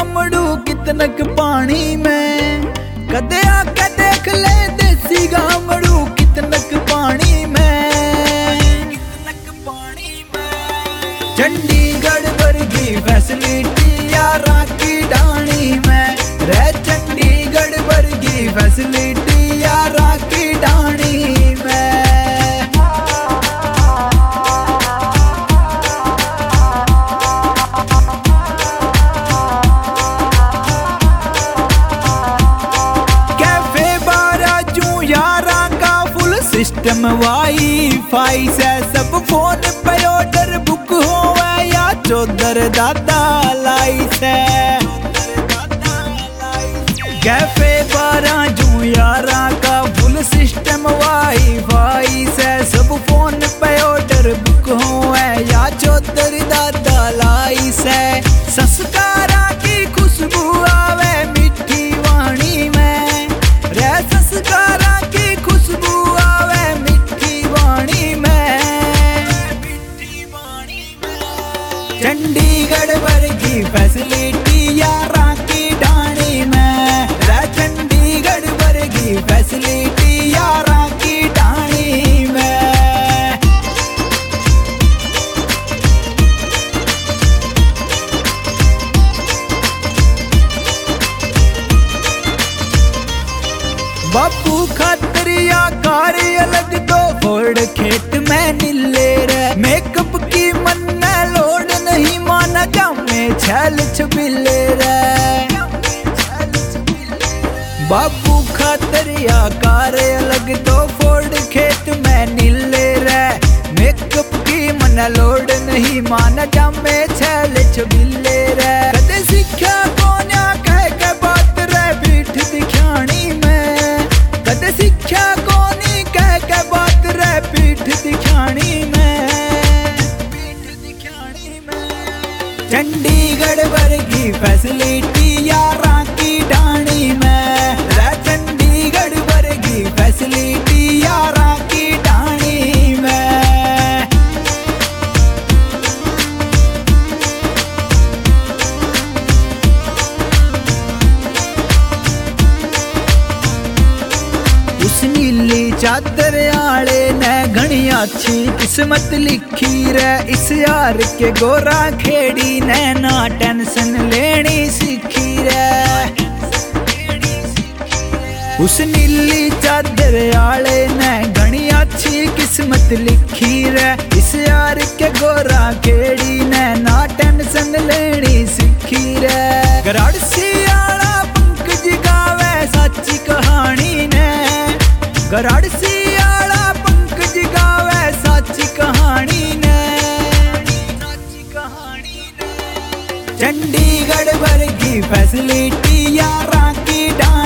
गामड़ू कितनक पानी में, कदे आके देख ले देसी गामड़ू कितनक पानी में, कितनक पानी में। चंडीगढ़ वर्गी फैसिलिटी यारा की डाणी में, रे चंडीगढ़ वर्गी फैसिलिटी यारा की डाणी में। सिस्टम वाईफाई से सब फोन पे ऑर्डर बुक होवे या चौधर दादा लाई से। कैफे 12 जून 11 का फुल सिस्टम वाईफाई से सब फोन पे ऑर्डर बुक होवे या चौधर दादा लाई से। संस्कारा की खुशबू आवे मीठी वाणी में, रे संस्कारा की खुशबू चंडीगढ़ वर्गी फैसिलिटी यारा की डाणी में, चंडीगढ़ वर्गी फैसिलिटी यारा की डाणी में। बापू खातरिया कार्य अलग तो फोड़ खेत में नीले रे, मेकअप की मन लोड नहीं माना जामे छैल छबिले रे। बाबू खातरिया कार्य अलग तो फोड़ खेत में नीले रे, मेकअप की मन लोड नहीं माना जामे छैल छबिले रे। कदे सीखा कोन्या कह के बात रे पीठ दिखानी में, कदे सीखा कोनी कह के बात रे पीठ दिखानी में। चंडीगढ़ वर्गी फैसिलिटी यारा की डाणी में, चंडीगढ़ वर्गी फैसिलिटी यारा की डाणी में। उस नीली चादर आले ने घनी अच्छी किस्मत लिखी रे, इस यार के गोरा खेड़ी ने ना टेंशन लेनी सीखी रे। उस नीली चादर आले ने घनी अच्छी किस्मत लिखी रे, इस यार के गोरा खेड़ी ने ना टेंशन लेनी सीखी रे। गराड़सी आला पंकज गावे सच्ची कहानी ने, गराड़सी आला पंकज गावे सच्ची कहानी ने। चंडीगढ़ वर्गी फैसिलिटी यारा की डाणी